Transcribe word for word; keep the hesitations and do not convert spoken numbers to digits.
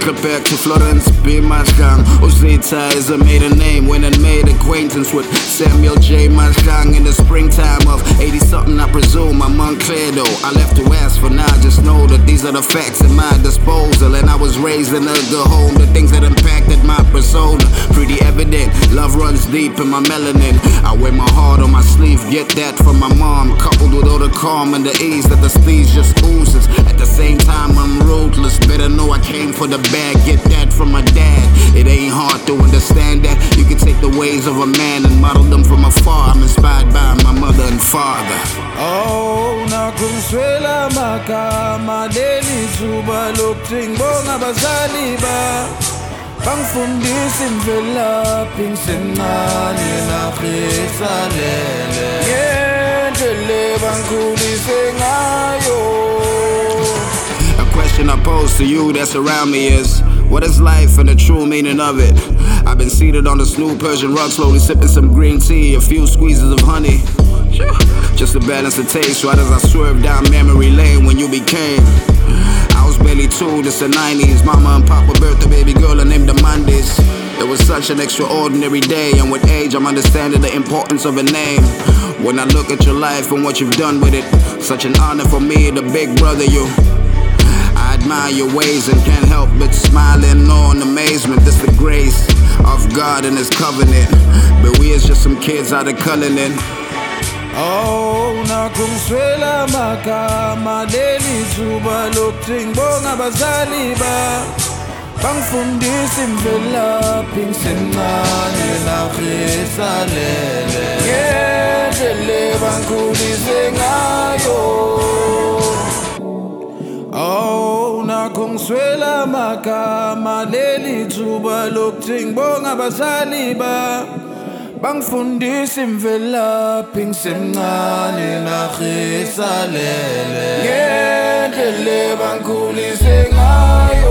clip back to Florence B. Mashgang. Ozita is a maiden name when I made acquaintance with Samuel J. Mashgang in the springtime of eighty something. I presume I'm unclear though. I left to ask for now, just know that these are the facts at my disposal. And I was raised in a good home, the things that impacted my persona. Pretty evident, love runs deep in my melanin. I wear my heart on my sleeve, get that from my mom. Coupled with all the calm and the ease that the steez just oozes. At the same time, I'm ruthless. Better know I came for the bag, get that from my dad. It ain't hard to understand that you can take the ways of a man and model them from afar. I'm inspired by my mother and father. Oh, nakuswela magama leli thuba lokuthingibonga abazali ba bangifundisa imvelaphi ngisemncane nakhisalele ngendlela bangikhulise ngayo. A question I pose to you that's around me is, what is life and the true meaning of it? I've been seated on this new Persian rug, slowly sipping some green tea, a few squeezes of honey, just to balance the taste, right as I swerve down memory lane when you became. I was barely two, this the nineties. Mama and Papa birthed a baby girl and named her Mondays. It was such an extraordinary day, and with age I'm understanding the importance of a name. When I look at your life and what you've done with it, such an honor for me, the big brother you. I admire your ways and can't help but smile in awe and amazement. This the grace of God and His covenant, but we is just some kids out of Cullinan. Oh, nakuswela magama leli thuba lokuthingibonga abazali ba bangifundisa imvelaphi ngisemncane nakhisalele ngendlela bangikhulise ngayo. Oh, nakuswela magama leli thuba lokuthingibonga abazali ba bangifundisa imvelaphi ngisemncane nakhisalele ngendlela bangikhulise ngayo.